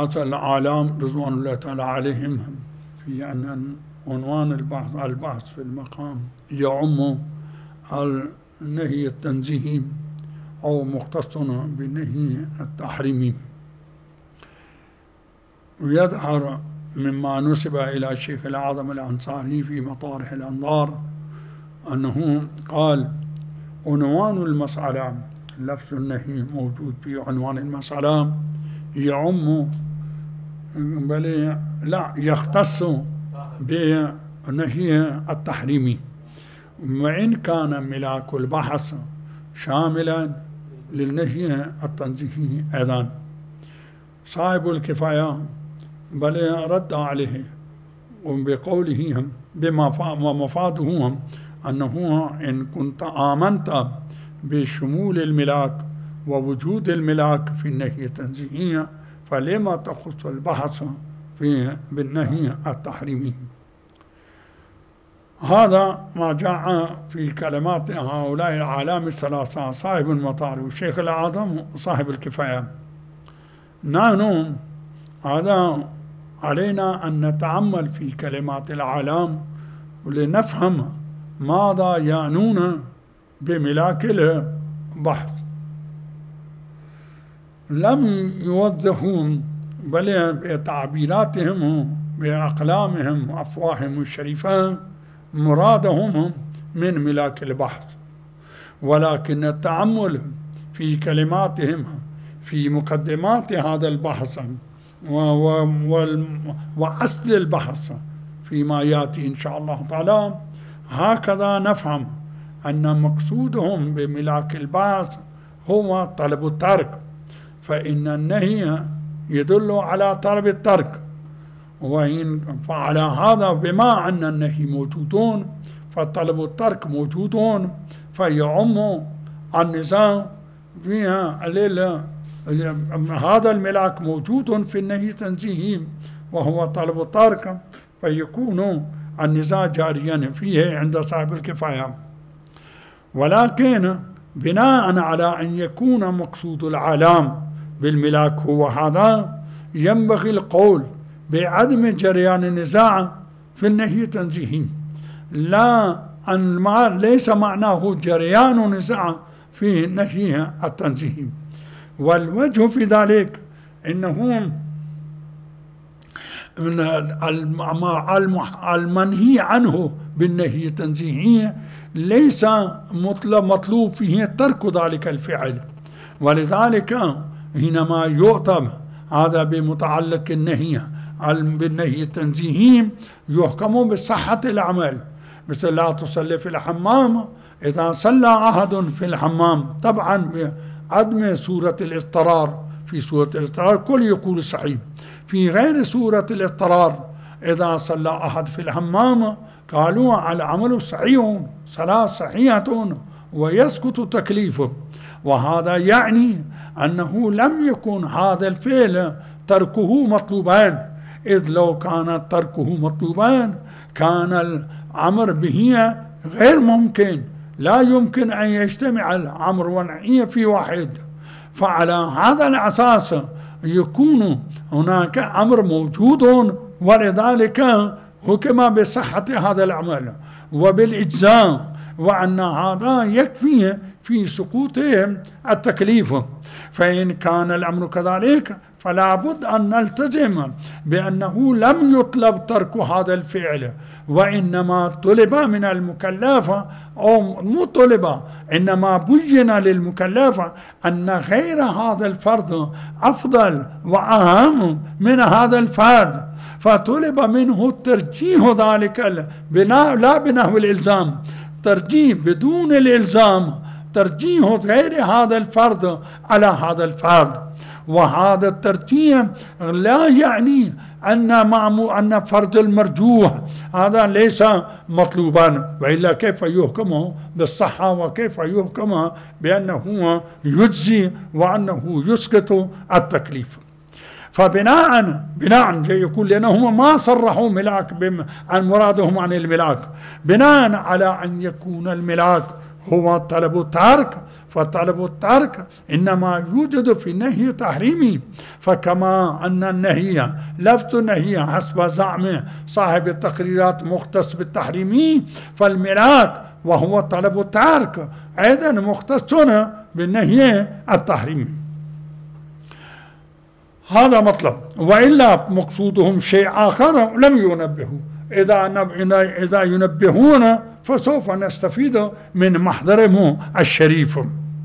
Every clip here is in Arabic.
هذا العالم رضوان الله تعالى عليهم في أن عنوان البحث في المقام يعم النهي التنزيهي أو مختص بنهي التحريمي. ويظهر مما نسب إلى الشيخ الأعظم الأنصاري في مطارح الأنظار أنه قال عنوان المسألة، لفظ النهي موجود في عنوان المسألة، يعم بل لا يختص بنهي التحريمي، وإن كان ملاك البحث شاملا للنهي التنزيهي أيضا. صاحب الكفاية بل رد عليه بقوله ومفاده أنه إن كنت آمنت بشمول الملاك ووجود الملاك في النهي التنزيهي فلما تخص البحث بالنهي التحريمي؟ هذا ما جاء في كلمات هؤلاء العالم الثلاثة، صاحب المطار والشيخ الأعظم صاحب الكفاية. نحن هذا علينا أن نتأمل في كلمات العالم ولنفهم ماذا يعنون بملاك البحث. لم يوضحوا بل بتعبيراتهم بأقلامهم وأفواههم الشريفة مرادهم من ملاك البحث، ولكن التأمل في كلماتهم في مقدمات هذا البحث وأصل البحث فيما يأتي إن شاء الله تعالى، هكذا نفهم أن مقصودهم بملاك البحث هو طلب الترك، فإن النهي يدل على طلب الترك، وإن فعلى هذا بما أن النهي موجودون فطلب الترك موجودون، فيعم النزاع فيها هذا الملاك موجود في النهي تنزيهي وهو طلب الترك، فيكون النزاع جاريا فيه عند صاحب الكفاية. ولكن بناء على أن يكون مقصود العالم بالملاك هو هذا، ينبغي القول بعدم جريان النزاع في النهي التنزيهي، ليس معناه جريان نزاع في النهي التنزيهي. والوجه في ذلك أنه المنهي عنه بالنهي التنزيهي ليس مطلوب فيه ترك ذلك الفعل، ولذلك حينما يؤتم هذا بمتعلق النهي بالنهي التنزيهي يحكم بصحة العمل، مثل لا تصلي في الحمام. إذا صلى أحد في الحمام طبعا بعدم سورة الاضطرار، في سورة الاضطرار كل يقول صحيح، في غير سورة الاضطرار إذا صلى أحد في الحمام قالوا العمل صحيح، صلاة صحيحة ويسقط تكليفه. وهذا يعني أنه لم يكن هذا الفعل تركه مطلوبان، إذ لو كان تركه مطلوبان كان الأمر به غير ممكن، لا يمكن أن يجتمع الأمر والنهي في واحد. فعلى هذا الأساس يكون هناك أمر موجود، ولذلك حكم بصحة هذا العمل وبالإجزاء، وأن هذا يكفي في سقوط التكليف. فإن كان الأمر كذلك فلا بد أن نلتزم بأنه لم يطلب ترك هذا الفعل، وإنما طلب من المكلف، أو مو طلب إنما بين للمكلف أن غير هذا الفرض أفضل وأهم من هذا الفرض، فطلب منه ترجيح ذلك البناء لا بنحو الإلزام، ترجيح بدون الإلزام، ترجيح غير هذا الفرض على هذا الفرض. وهذا الترجيح لا يعني أن فرض المرجوح هذا ليس مطلوبا، وإلا كيف يحكم بالصحة وكيف يحكم بأنه يجزي وأنه يسقط التكليف. فبناء يقول لأنهم ما صرحوا ملاك عن مرادهم عن الملاك، بناء على أن يكون الملاك هو طلب الترك، فطلب الترك إنما يوجد في نهي تحريمي. فكما أن النهي لفظ النهي حسب زعم صاحب التقريرات مختص بالتحريمي، فالملاك وهو طلب الترك أيضا مختص بالنهي التحريمي. هذا مطلب، وإلا مقصودهم شيء آخر لم ينبهوا. إذا ينبهون فسوف نستفيد من محضرهم الشريف.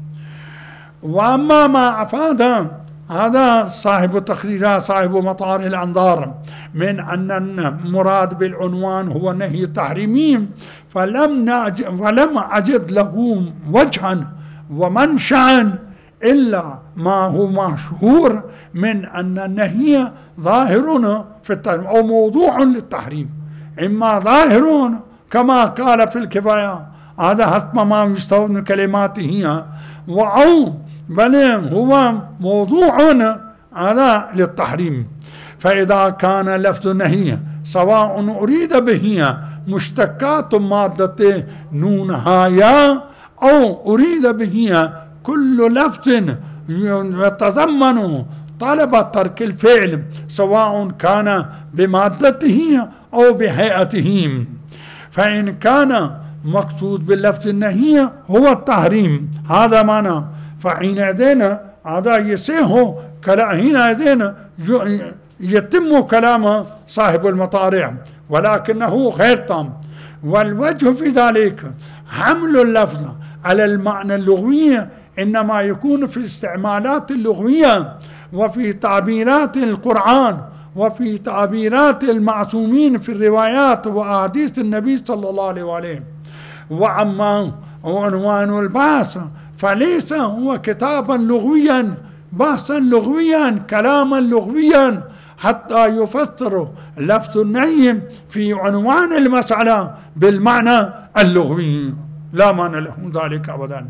وأما ما أفاد هذا صاحب التقريرات صاحب مطار الأنظار من أن المراد بالعنوان هو نهي تحريمي، فلم أجد له وجها ومنشأ إلا ما هو مشهور من أن النهي ظاهر في التحريم أو موضوع للتحريم، إما ظاهر كما قال في الكفاية هذا حسب ما يستوعب من كلماته، أو بل هو موضوع هذا للتحريم. فإذا كان لفظ النهي سواء أريد به مشتقات مادة نون هايا أو أريد به كل لفظ يتضمن طلب ترك الفعل سواء كان بمادته أو بهيئته، فإن كان مقصود باللفظ النهي هو التحريم هذا معنى، فحينئذ هذا يصح حينئذ يتم كلام صاحب المطارع ولكنه غير تام. والوجه في ذلك حمل اللفظ على المعنى اللغوي إنما يكون في الاستعمالات اللغوية وفي تعبيرات القرآن وفي تعبيرات المعصومين في الروايات وأحاديث النبي صلى الله عليه وآله. وأما عنوان البحث فليس هو كتابا لغويا بحثا لغويا كلاما لغويا حتى يفسر لفظ النهي في عنوان المسألة بالمعنى اللغوي، لا معنى له ذلك أبدا.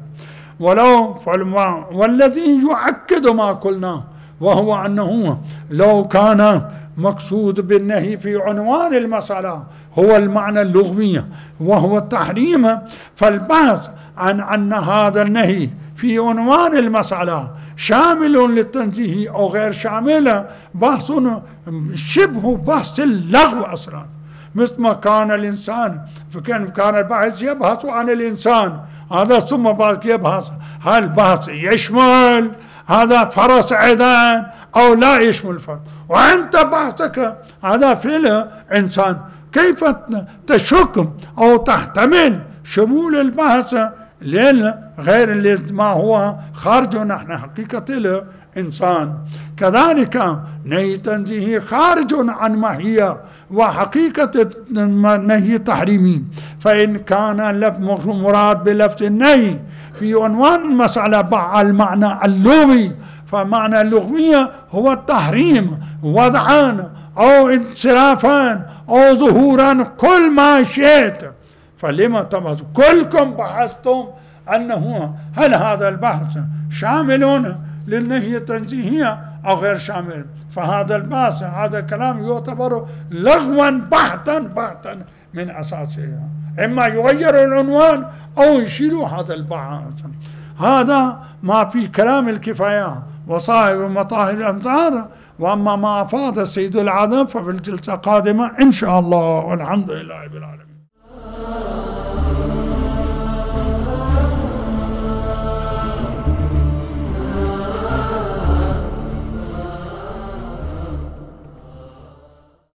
والذي يؤكد ما قلنا وهو أنه لو كان مقصود بالنهي في عنوان المسألة هو المعنى اللغوي وهو التحريم، فالبحث عن أن هذا النهي في عنوان المسألة شامل للتنزيه أو غير شامل بحث شبه بحث اللغو أصلا، مثل ما كان الإنسان كان الباحث يبحث عن الإنسان هذا ثم بعد يبحث هل البحث يشمل هذا فرس عيدان أو لا يشمل فرس، وأنت بحثك هذا في الإنسان كيف تشك أو تحتمل شمول البحث غير ما هو خارج نحن حقيقة الإنسان. كذلك نهي تنزيه خارج عن ماهية وحقيقة نهي تحريمي، فإن كان مراد بلفظ النهي في عنوان المسألة المعنى اللغوي فمعنى اللغوي هو التحريم وضعا أو انصرافا أو ظهورا كل ما شئت، فلما تبحث كلكم بحثتم أنه هل هذا البحث شامل للنهي التنزيهية أو غير شامل، فهذا البحث هذا كلام يعتبر لغوا بحتا من أساسه، إما يغير العنوان أو يشيل هذا البحث. هذا ما في كلام الكفاية وصاحب مطاهر الأمطار. وأما ما أفاد السيد العظم ففي الجلسة القادمة إن شاء الله، والحمد لله رب العالمين.